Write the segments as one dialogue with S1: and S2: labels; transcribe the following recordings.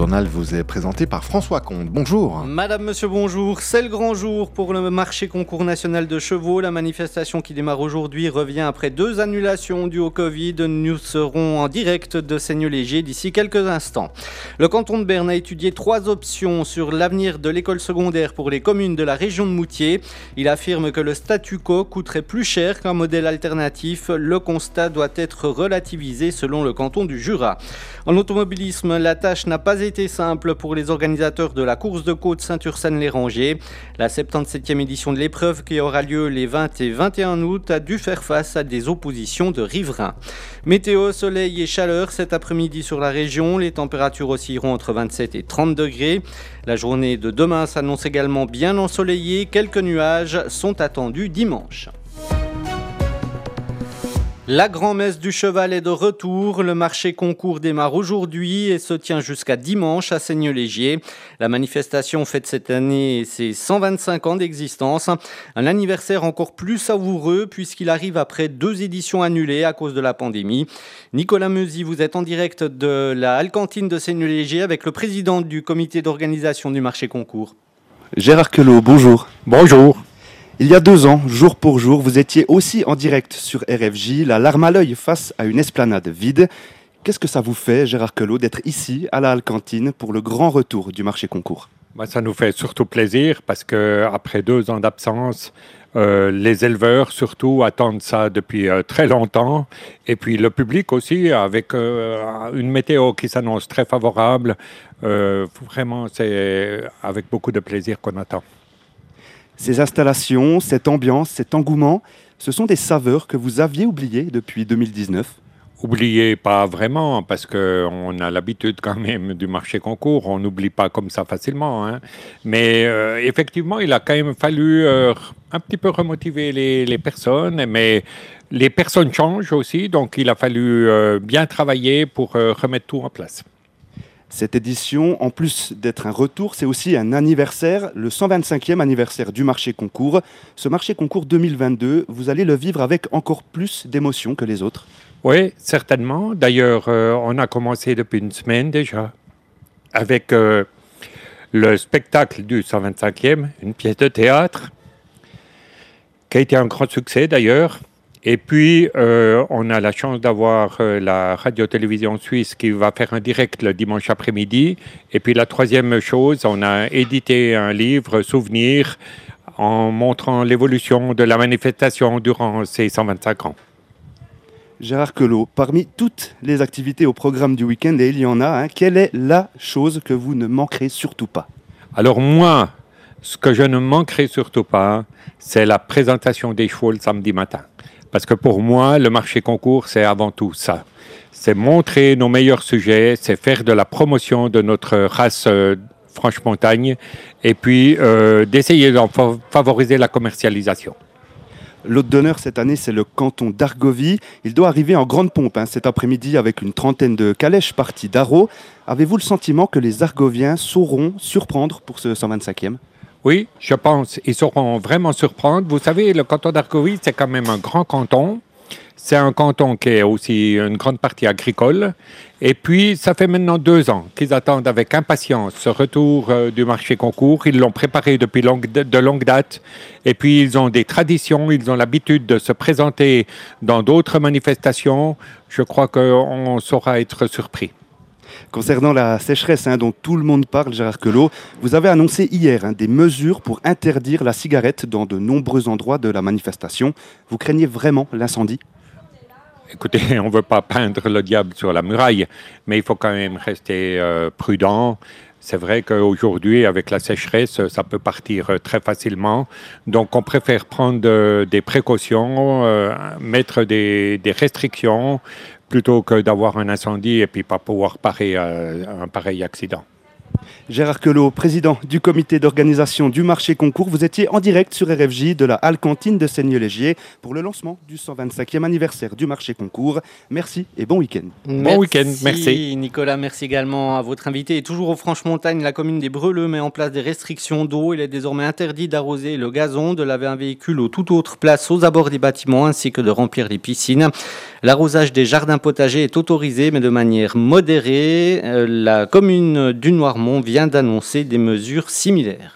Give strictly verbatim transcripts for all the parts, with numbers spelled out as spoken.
S1: journal vous est présenté par François Comte. Bonjour.
S2: Madame, monsieur, bonjour. C'est le grand jour pour le marché concours national de chevaux. La manifestation qui démarre aujourd'hui revient après deux annulations dues au Covid. Nous serons en direct de Seignelay d'ici quelques instants. Le canton de Berne a étudié trois options sur l'avenir de l'école secondaire pour les communes de la région de Moutier. Il affirme que le statu quo coûterait plus cher qu'un modèle alternatif. Le constat doit être relativisé selon le canton du Jura. En automobilisme, la tâche n'a pas été simple pour les organisateurs de la course de côte Saint-Ursanne-les-Rangers. La soixante-dix-septième édition de l'épreuve qui aura lieu les vingt et vingt et un août a dû faire face à des oppositions de riverains. Météo, soleil et chaleur cet après-midi sur la région. Les températures oscilleront entre vingt-sept et trente degrés. La journée de demain s'annonce également bien ensoleillée. Quelques nuages sont attendus dimanche. La grand-messe du cheval est de retour. Le marché concours démarre aujourd'hui et se tient jusqu'à dimanche à Seignelay. La manifestation fête cette année ses cent vingt-cinq ans d'existence. Un anniversaire encore plus savoureux puisqu'il arrive après deux éditions annulées à cause de la pandémie. Nicolas Meuzy, vous êtes en direct de la Halle-Cantine de Seignelay avec le président du comité d'organisation du marché concours.
S3: Gérard Queloz, bonjour.
S4: Bonjour.
S3: Il y a deux ans, jour pour jour, vous étiez aussi en direct sur R F J, la larme à l'œil face à une esplanade vide. Qu'est-ce que ça vous fait, Gérard Queloz, d'être ici, à la Halle-Cantine, pour le grand retour du marché concours ?
S4: Bah, ça nous fait surtout plaisir parce qu'après deux ans d'absence, euh, les éleveurs surtout attendent ça depuis euh, très longtemps. Et puis le public aussi, avec euh, une météo qui s'annonce très favorable. Euh, vraiment, c'est avec beaucoup de plaisir qu'on attend.
S3: Ces installations, cette ambiance, cet engouement, ce sont des saveurs que vous aviez oubliées depuis deux mille dix-neuf.
S4: Oubliez pas vraiment, parce qu'on a l'habitude quand même du marché concours, on n'oublie pas comme ça facilement. Hein. Mais euh, effectivement, il a quand même fallu euh, un petit peu remotiver les, les personnes, mais les personnes changent aussi, donc il a fallu euh, bien travailler pour euh, remettre tout en place.
S3: Cette édition, en plus d'être un retour, c'est aussi un anniversaire, le cent vingt-cinquième anniversaire du marché concours. Ce marché concours deux mille vingt-deux, vous allez le vivre avec encore plus d'émotion que les autres.
S4: Oui, certainement. D'ailleurs, euh, on a commencé depuis une semaine déjà avec euh, le spectacle du cent vingt-cinquième, une pièce de théâtre qui a été un grand succès d'ailleurs. Et puis, euh, on a la chance d'avoir euh, la radio-télévision suisse qui va faire un direct le dimanche après-midi. Et puis, la troisième chose, on a édité un livre, Souvenirs, en montrant l'évolution de la manifestation durant ces cent vingt-cinq ans.
S3: Gérard Queloz, parmi toutes les activités au programme du week-end, et il y en a, hein, quelle est la chose que vous ne manquerez surtout pas ?
S4: Alors moi, ce que je ne manquerai surtout pas, c'est la présentation des chevaux le samedi matin. Parce que pour moi, le marché concours, c'est avant tout ça. C'est montrer nos meilleurs sujets, c'est faire de la promotion de notre race euh, Franche-Montagne et puis euh, d'essayer d'en favoriser la commercialisation.
S3: L'hôte d'honneur cette année, c'est le canton d'Argovie. Il doit arriver en grande pompe hein, cet après-midi avec une trentaine de calèches parties d'Arros. Avez-vous le sentiment que les Argoviens sauront surprendre pour ce cent vingt-cinquième ?
S4: Oui, je pense qu'ils sauront vraiment surprendre. Vous savez, le canton d'Argovie, c'est quand même un grand canton. C'est un canton qui est aussi une grande partie agricole. Et puis, ça fait maintenant deux ans qu'ils attendent avec impatience ce retour euh, du marché concours. Ils l'ont préparé depuis longue, de, de longue date. Et puis, ils ont des traditions, ils ont l'habitude de se présenter dans d'autres manifestations. Je crois qu'on saura être surpris.
S3: Concernant la sécheresse hein, dont tout le monde parle, Gérard Queloz, vous avez annoncé hier hein, des mesures pour interdire la cigarette dans de nombreux endroits de la manifestation. Vous craignez vraiment l'incendie ?
S4: Écoutez, on ne veut pas peindre le diable sur la muraille, mais il faut quand même rester euh, prudent. C'est vrai qu'aujourd'hui, avec la sécheresse, ça peut partir très facilement. Donc, on préfère prendre euh, des précautions, euh, mettre des, des restrictions, plutôt que d'avoir un incendie et puis pas pouvoir parer à un pareil accident.
S3: Gérard Queloz, président du comité d'organisation du marché concours, vous étiez en direct sur R F J de la halle cantine de Seignelay-Légier pour le lancement du cent vingt-cinquième anniversaire du marché concours. Merci et bon week-end.
S2: Merci,
S4: bon week-end, merci.
S2: Nicolas, merci également à votre invité. Et toujours aux Franches-Montagnes, la commune des Breleux met en place des restrictions d'eau. Il est désormais interdit d'arroser le gazon, de laver un véhicule ou toute autre place aux abords des bâtiments ainsi que de remplir les piscines. L'arrosage des jardins potagers est autorisé mais de manière modérée. La commune du Noirmont vient d'annoncer des mesures similaires.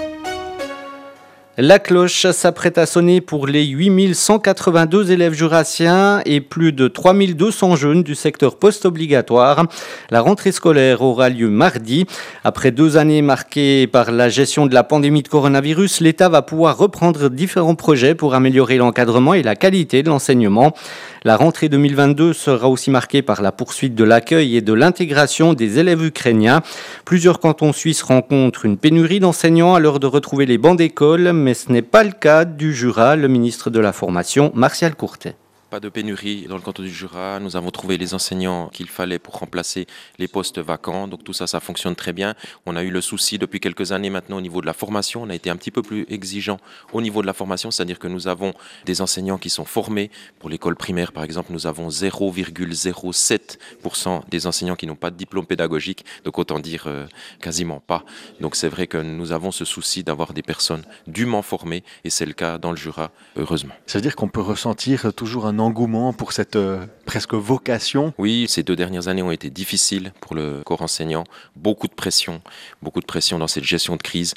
S2: La cloche s'apprête à sonner pour les huit mille cent quatre-vingt-deux élèves jurassiens et plus de trois mille deux cents jeunes du secteur post-obligatoire. La rentrée scolaire aura lieu mardi. Après deux années marquées par la gestion de la pandémie de coronavirus, l'État va pouvoir reprendre différents projets pour améliorer l'encadrement et la qualité de l'enseignement. La rentrée deux mille vingt-deux sera aussi marquée par la poursuite de l'accueil et de l'intégration des élèves ukrainiens. Plusieurs cantons suisses rencontrent une pénurie d'enseignants à l'heure de retrouver les bancs d'école, mais ce n'est pas le cas du Jura. Le ministre de la Formation, Martial Courtet.
S5: Pas de pénurie dans le canton du Jura. Nous avons trouvé les enseignants qu'il fallait pour remplacer les postes vacants. Donc tout ça, ça fonctionne très bien. On a eu le souci depuis quelques années maintenant au niveau de la formation. On a été un petit peu plus exigeant au niveau de la formation, c'est-à-dire que nous avons des enseignants qui sont formés. Pour l'école primaire, par exemple, nous avons zéro virgule zéro sept pour cent des enseignants qui n'ont pas de diplôme pédagogique. Donc autant dire euh, quasiment pas. Donc c'est vrai que nous avons ce souci d'avoir des personnes dûment formées et c'est le cas dans le Jura, heureusement.
S6: Ça veut dire qu'on peut ressentir toujours un engouement pour cette euh, presque vocation.
S5: Oui, ces deux dernières années ont été difficiles pour le corps enseignant. Beaucoup de pression, beaucoup de pression dans cette gestion de crise.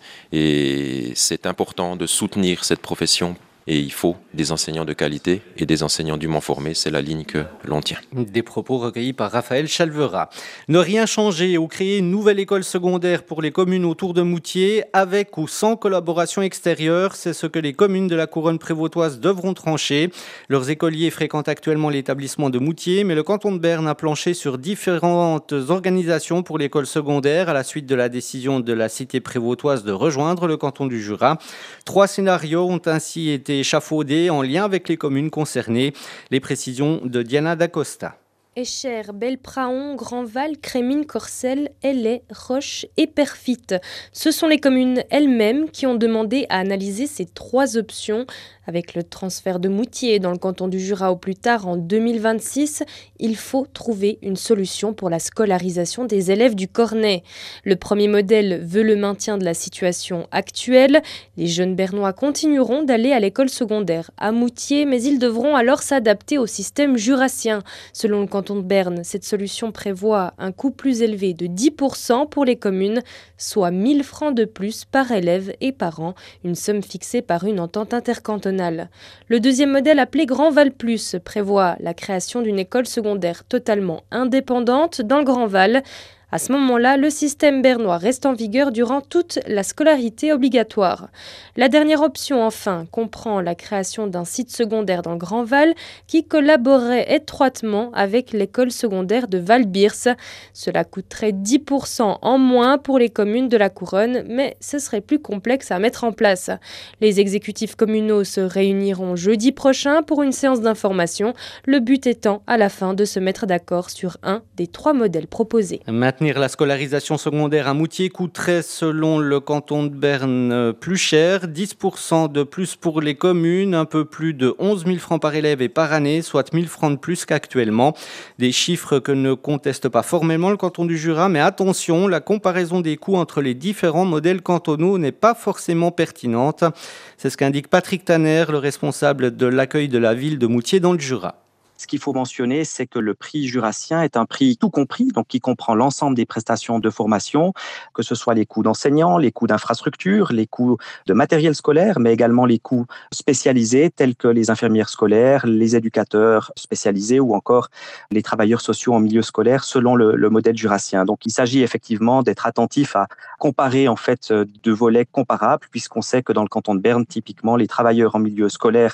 S5: Et c'est important de soutenir cette profession. Et il faut des enseignants de qualité et des enseignants dûment formés. C'est la ligne que l'on tient.
S2: Des propos recueillis par Raphaël Chalvera. Ne rien changer ou créer une nouvelle école secondaire pour les communes autour de Moutier, avec ou sans collaboration extérieure, c'est ce que les communes de la couronne prévôtoise devront trancher. Leurs écoliers fréquentent actuellement l'établissement de Moutier, mais le canton de Berne a planché sur différentes organisations pour l'école secondaire à la suite de la décision de la cité prévôtoise de rejoindre le canton du Jura. Trois scénarios ont ainsi été échafaudés en lien avec les communes concernées. Les précisions de Diana Dacosta.
S7: Escher, Belpraon, Grandval, Crémine, Corcelles, Aillet, Roche et Perfit. Ce sont les communes elles-mêmes qui ont demandé à analyser ces trois options. Avec le transfert de Moutier dans le canton du Jura au plus tard en deux mille vingt-six, il faut trouver une solution pour la scolarisation des élèves du Cornet. Le premier modèle veut le maintien de la situation actuelle. Les jeunes bernois continueront d'aller à l'école secondaire à Moutier, mais ils devront alors s'adapter au système jurassien. Selon le canton de Berne, cette solution prévoit un coût plus élevé de dix pour cent pour les communes, soit mille francs de plus par élève et par an, une somme fixée par une entente intercantonale. Le deuxième modèle, appelé Grand Val Plus, prévoit la création d'une école secondaire totalement indépendante dans le Grand Val. À ce moment-là, le système bernois reste en vigueur durant toute la scolarité obligatoire. La dernière option, enfin, comprend la création d'un site secondaire dans le Grand Val qui collaborerait étroitement avec l'école secondaire de Val-Birs. Cela coûterait dix pour cent en moins pour les communes de la Couronne, mais ce serait plus complexe à mettre en place. Les exécutifs communaux se réuniront jeudi prochain pour une séance d'information, le but étant à la fin de se mettre d'accord sur un des trois modèles proposés.
S2: Maintenir la scolarisation secondaire à Moutier coûterait, selon le canton de Berne, plus cher. dix pour cent de plus pour les communes, un peu plus de onze mille francs par élève et par année, soit mille francs de plus qu'actuellement. Des chiffres que ne conteste pas formellement le canton du Jura, mais attention, la comparaison des coûts entre les différents modèles cantonaux n'est pas forcément pertinente. C'est ce qu'indique Patrick Tanner, le responsable de l'accueil de la ville de Moutier dans le Jura.
S8: Ce qu'il faut mentionner, c'est que le prix jurassien est un prix tout compris, donc qui comprend l'ensemble des prestations de formation, que ce soit les coûts d'enseignants, les coûts d'infrastructures, les coûts de matériel scolaire, mais également les coûts spécialisés tels que les infirmières scolaires, les éducateurs spécialisés ou encore les travailleurs sociaux en milieu scolaire selon le, le modèle jurassien. Donc il s'agit effectivement d'être attentif à comparer en fait deux volets comparables, puisqu'on sait que dans le canton de Berne, typiquement, les travailleurs en milieu scolaire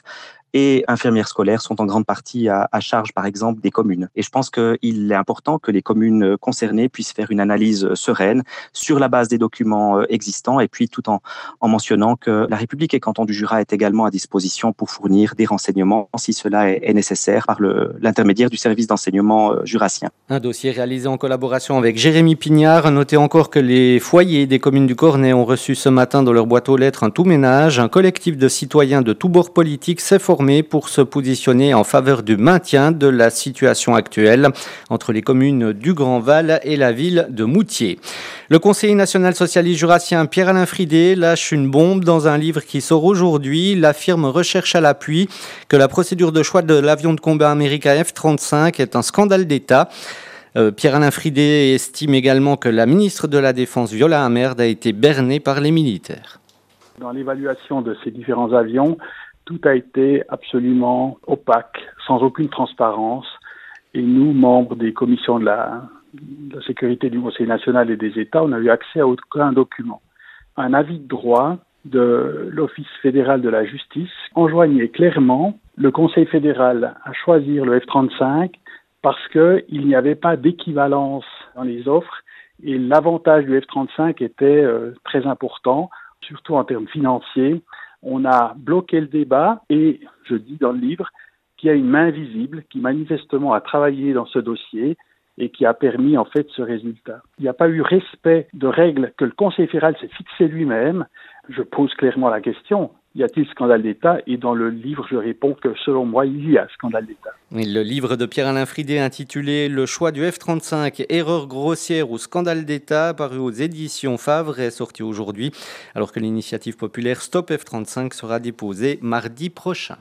S8: et infirmières scolaires sont en grande partie à, à charge, par exemple, des communes. Et je pense qu'il est important que les communes concernées puissent faire une analyse sereine sur la base des documents existants et puis tout en, en mentionnant que la République et Canton du Jura est également à disposition pour fournir des renseignements si cela est, est nécessaire par le, l'intermédiaire du service d'enseignement euh, jurassien.
S2: Un dossier réalisé en collaboration avec Jérémy Pignard. Notez encore que les foyers des communes du Cornet ont reçu ce matin dans leur boîte aux lettres un tout ménage. Un collectif de citoyens de tous bords politiques s'est formé pour se positionner en faveur du maintien de la situation actuelle entre les communes du Grand Val et la ville de Moutier. Le conseiller national socialiste jurassien Pierre-Alain Fridé lâche une bombe dans un livre qui sort aujourd'hui. La firme recherche à l'appui que la procédure de choix de l'avion de combat américain F trente-cinq est un scandale d'État. Euh, Pierre-Alain Fridé estime également que la ministre de la Défense, Viola Amerd, a été bernée par les militaires.
S9: Dans l'évaluation de ces différents avions, tout a été absolument opaque, sans aucune transparence. Et nous, membres des commissions de la, de la sécurité du Conseil national et des États, on n'a eu accès à aucun document. Un avis de droit de l'Office fédéral de la justice enjoignait clairement le Conseil fédéral à choisir le F trente-cinq parce qu'il n'y avait pas d'équivalence dans les offres et l'avantage du F trente-cinq était euh, très important, surtout en termes financiers. On a bloqué le débat et, je dis dans le livre, qu'il y a une main visible qui manifestement a travaillé dans ce dossier et qui a permis en fait ce résultat. Il n'y a pas eu respect de règles que le Conseil fédéral s'est fixé lui-même. Je pose clairement la question, y a-t-il scandale d'État? Et dans le livre, je réponds que selon moi, il y a scandale d'État.
S2: Le livre de Pierre-Alain Fridé intitulé « Le choix du F trente-cinq, erreur grossière ou scandale d'État » paru aux éditions Favre est sorti aujourd'hui, alors que l'initiative populaire Stop F trente-cinq sera déposée mardi prochain.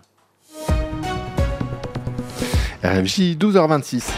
S1: R F J douze heures vingt-six.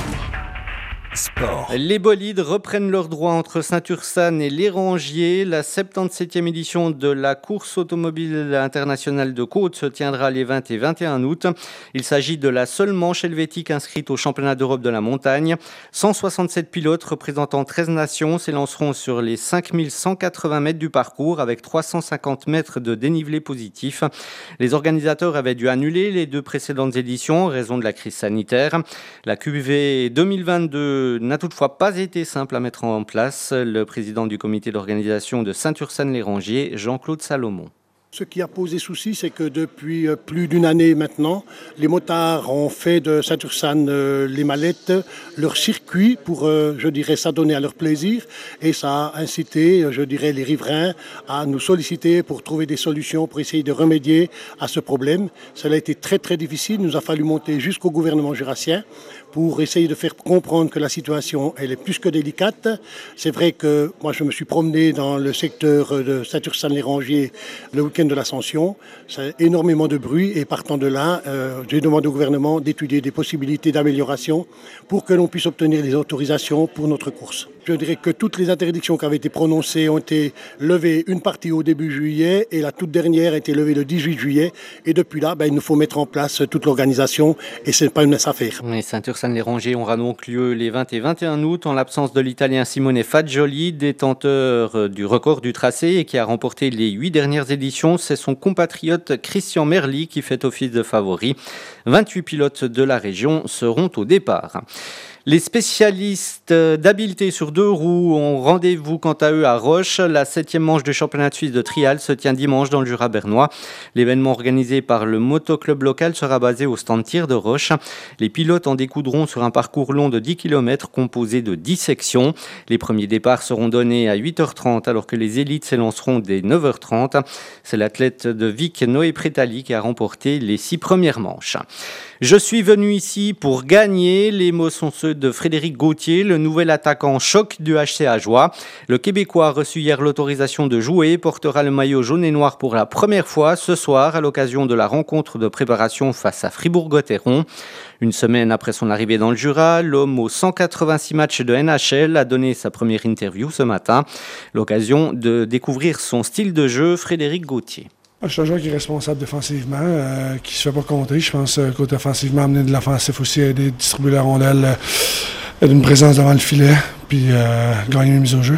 S2: Sport. Les bolides reprennent leurs droits entre Saint-Ursanne et l'Érangier. La soixante-dix-septième édition de la course automobile internationale de côte se tiendra les vingt et vingt et un août. Il s'agit de la seule manche helvétique inscrite au championnat d'Europe de la montagne. cent soixante-sept pilotes représentant treize nations s'élanceront sur les cinq mille cent quatre-vingts mètres du parcours avec trois cent cinquante mètres de dénivelé positif. Les organisateurs avaient dû annuler les deux précédentes éditions en raison de la crise sanitaire. La Q V deux mille vingt-deux n'a toutefois pas été simple à mettre en place. Le président du comité d'organisation de Saint-Ursanne-l'Érangier, Jean-Claude Salomon.
S10: Ce qui a posé souci, c'est que depuis plus d'une année maintenant, les motards ont fait de Saint-Ursanne euh, les Mallettes leur circuit pour, euh, je dirais, s'adonner à leur plaisir. Et ça a incité, je dirais, les riverains à nous solliciter pour trouver des solutions, pour essayer de remédier à ce problème. Cela a été très très difficile. Il nous a fallu monter jusqu'au gouvernement jurassien pour essayer de faire comprendre que la situation elle est plus que délicate. C'est vrai que moi je me suis promené dans le secteur de Saint-Ursanne-l'Érangier le week-end de l'Ascension. C'est énormément de bruit et partant de là, euh, j'ai demandé au gouvernement d'étudier des possibilités d'amélioration pour que l'on puisse obtenir des autorisations pour notre course. Je dirais que toutes les interdictions qui avaient été prononcées ont été levées une partie au début juillet et la toute dernière a été levée le dix-huit juillet. Et depuis là, ben, il nous faut mettre en place toute l'organisation et ce n'est pas une mince affaire.
S2: Oui, Saint-Ursanne-l'Érangier aura donc lieu les vingt et vingt et un août en l'absence de l'Italien Simone Fagioli, détenteur du record du tracé et qui a remporté les huit dernières éditions. C'est son compatriote Christian Merli qui fait office de favori. vingt-huit pilotes de la région seront au départ. Les spécialistes d'habileté sur deux roues ont rendez-vous quant à eux à Roche. La septième manche du championnat de Suisse de trial se tient dimanche dans le Jura bernois. L'événement organisé par le motoclub local sera basé au stand tir de Roche. Les pilotes en découdront sur un parcours long de dix kilomètres composé de dix sections. Les premiers départs seront donnés à huit heures trente alors que les élites s'élanceront dès neuf heures trente. C'est l'athlète de Vic, Noé Prétali, qui a remporté les six premières manches. Je suis venu ici pour gagner. Les mots sont ceux de Frédéric Gauthier, le nouvel attaquant choc du H C Ajoie. Le Québécois a reçu hier l'autorisation de jouer, portera le maillot jaune et noir pour la première fois ce soir à l'occasion de la rencontre de préparation face à Fribourg-Gotteron. Une semaine après son arrivée dans le Jura, l'homme aux cent quatre-vingt-six matchs de N H L a donné sa première interview ce matin. L'occasion de découvrir son style de jeu, Frédéric Gauthier.
S11: Je suis un joueur qui est responsable défensivement, euh, qui ne se fait pas contrer. Je pense que côté offensivement, amener de l'offensif aussi, aider, distribuer la rondelle, euh, d'une présence devant le filet, puis euh, gagner une mise au jeu.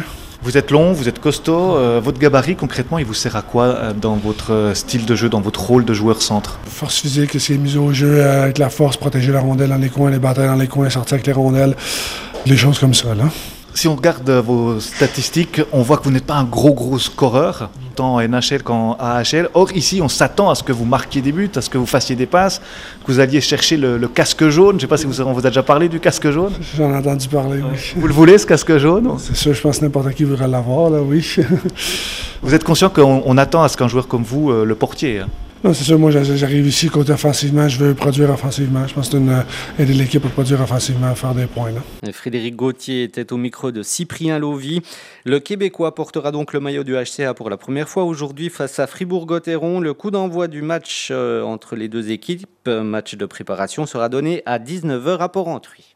S6: Vous êtes long, vous êtes costaud. Euh, votre gabarit, concrètement, il vous sert à quoi euh, dans votre style de jeu, dans votre rôle de joueur centre?
S11: Force physique, c'est mise au jeu euh, avec la force, protéger la rondelle dans les coins, les batailles dans les coins, sortir avec les rondelles, les choses comme ça, là.
S6: Si on regarde vos statistiques, on voit que vous n'êtes pas un gros gros scoreur, tant en N H L qu'en A H L. Or ici, on s'attend à ce que vous marquiez des buts, à ce que vous fassiez des passes, que vous alliez chercher le, le casque jaune. Je ne sais pas si vous, on vous a déjà parlé du casque jaune.
S11: J'en ai entendu parler, oui.
S6: Vous le voulez, ce casque jaune?
S11: C'est sûr, je pense que n'importe qui voudrait l'avoir, là, oui.
S6: Vous êtes conscient qu'on on attend à ce qu'un joueur comme vous euh, le portiez, hein?
S11: Non, c'est sûr, moi j'arrive ici côté offensivement, je veux produire offensivement. Je pense que c'est une, aider l'équipe à produire offensivement, à faire des points. Là.
S2: Frédéric Gauthier était au micro de Cyprien Lovy. Le Québécois portera donc le maillot du H C A pour la première fois aujourd'hui face à Fribourg-Gotteron. Le coup d'envoi du match euh, entre les deux équipes, match de préparation, sera donné à dix-neuf heures à Port-Entruy.